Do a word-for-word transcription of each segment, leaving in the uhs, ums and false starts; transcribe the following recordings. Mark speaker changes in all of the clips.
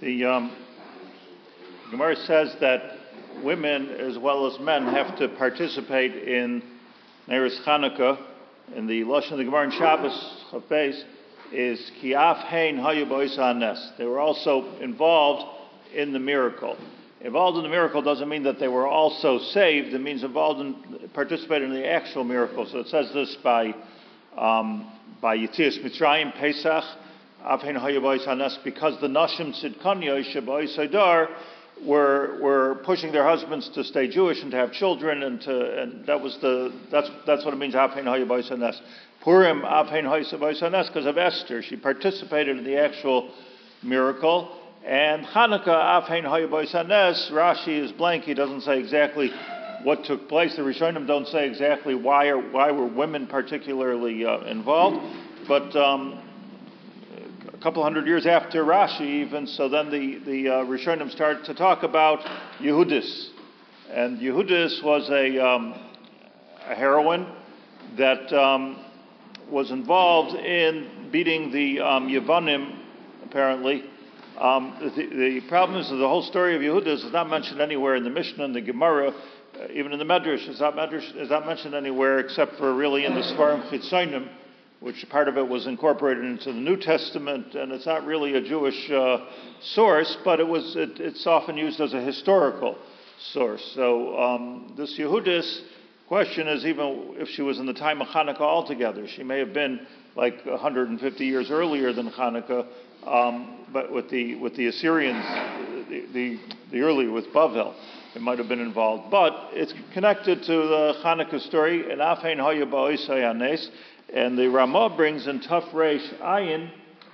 Speaker 1: The um, Gemara says that women as well as men have to participate in Neiros Chanukah. And the Lashon of the Gemara in Shabbos Chafez is Ki af hein hayu b'oisa nes. They were also involved in the miracle. Involved in the miracle doesn't mean that they were also saved. It means involved in, participated in the actual miracle. So it says this by um, by Yetzias Mitzrayim Pesach af hein hayu b'oisa nes, because the Nashim Tzidkanya sheb'oisa dar were were pushing their husbands to stay Jewish and to have children, and to and that was the that's that's what it means af hein hayu b'oisa nes. Purim af hein hayu b'oisa nes, because of Esther. She participated in the actual miracle. And Hanukkah, af hein hayu b'oisa nes, Rashi is blank. He doesn't say exactly what took place. The Rishonim don't say exactly why or why were women particularly uh, involved. But um, a couple hundred years after Rashi, even so, then the the uh, Rishonim start to talk about Yehudis, and Yehudis was a um, a heroine that um, was involved in beating the um, Yevanim, apparently. Um, the, the problem is that the whole story of Yehudis is not mentioned anywhere in the Mishnah and the Gemara, uh, even in the Medrash. It's not, Medrash, it's not mentioned anywhere except for really in the Svarim Chitzonim, which part of it was incorporated into the New Testament, and it's not really a Jewish uh, source, but it was it, it's often used as a historical source. So um, this Yehudis question is, even if she was in the time of Hanukkah altogether, she may have been like one hundred fifty years earlier than Hanukkah. Um, but with the with the Assyrians, the, the the early with Bavel, it might have been involved. But it's connected to the Hanukkah story. And af hein hayu b'oisa nes, and the Ramah brings in Taf Reish Ayin,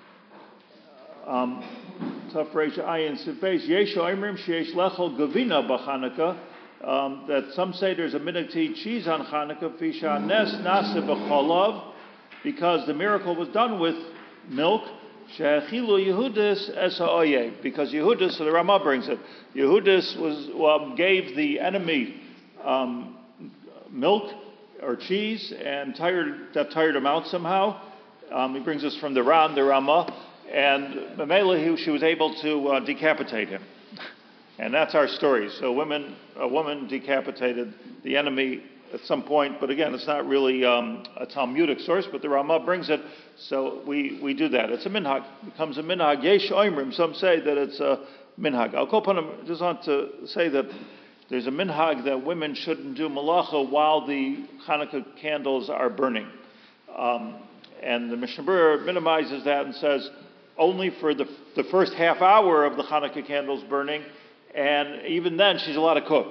Speaker 1: um, Taf Reish Ayin Sifeis Yesh Oimrim Sheyesh Lechol Gavina b'Hanukkah. Um, that some say there's a minhag to eat cheese on Hanukkah, Fisha Nes Nase b'Cholav, because the miracle was done with milk. She'achilu Yehudis es ha'oyev, because Yehudis, so the Ramah brings it, Yehudis was um, gave the enemy um, milk or cheese, and tired that tired him out somehow. Um, he brings us from the Ran, the Ramah, and Mamela, she was able to uh, decapitate him, and that's our story. So women, a woman decapitated the enemy at some point, but again, it's not really um, a Talmudic source, but the Ramah brings it, so we, we do that. It's a minhag. It becomes a minhag. Yesh oimrim. Some say that it's a minhag. I'll call upon him, just want to say that there's a minhag that women shouldn't do malacha while the Hanukkah candles are burning. Um, and the Mishnah Berurah minimizes that and says only for the, the first half hour of the Hanukkah candles burning, and even then she's allowed to cook.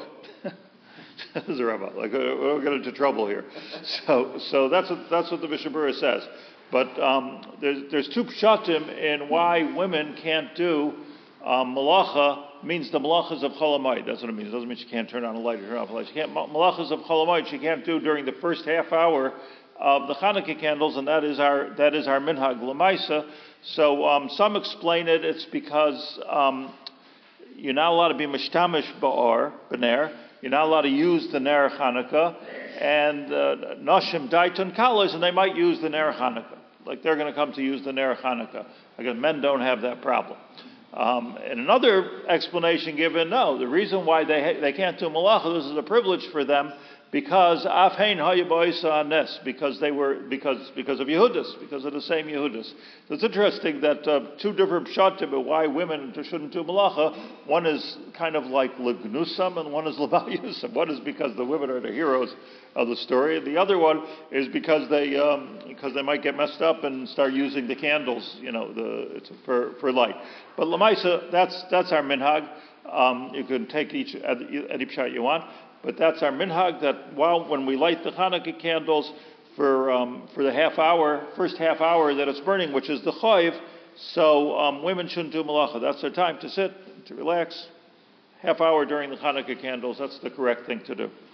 Speaker 1: This is a rabbi. Like, we'll get into trouble here. So, so that's what that's what the Mishnah Berurah says. But um, there's there's two pshatim in why women can't do um, malacha. Means the malachas of Chol Hamoed. That's what it means. It doesn't mean she can't turn on a light or turn off a light. She can't malachas of Chol Hamoed. She can't do during the first half hour of the Hanukkah candles, and that is our that is our minhag l'maisa. So um, some explain it. It's because um, you're not allowed to be mishtamish ba'or b'ner. You're not allowed to use the Ner Hanukkah, and uh, Nashim Daitun Kalas, and they might use the Ner Hanukkah. Like they're going to come to use the Ner Hanukkah. Because men don't have that problem. Um, and another explanation given, no, the reason why they ha- they can't do malacha, this is a privilege for them, because af hein hayu b'oisa nes, because they were because because of Yehudis, because of the same Yehudis. So it's interesting that uh, two different pshatim about why women shouldn't do malacha. One is kind of like legnusam, and one is lebayusam. One is because the women are the heroes of the story, and the other one is because they um, because they might get messed up and start using the candles, you know, the it's for for light. But lamaisa, that's that's our minhag. Um, you can take each any pshat you want. But that's our minhag, that while when we light the Hanukkah candles for um, for the half hour, first half hour that it's burning, which is the chayiv, so um, women shouldn't do malacha. That's their time to sit, to relax. Half hour during the Hanukkah candles, that's the correct thing to do.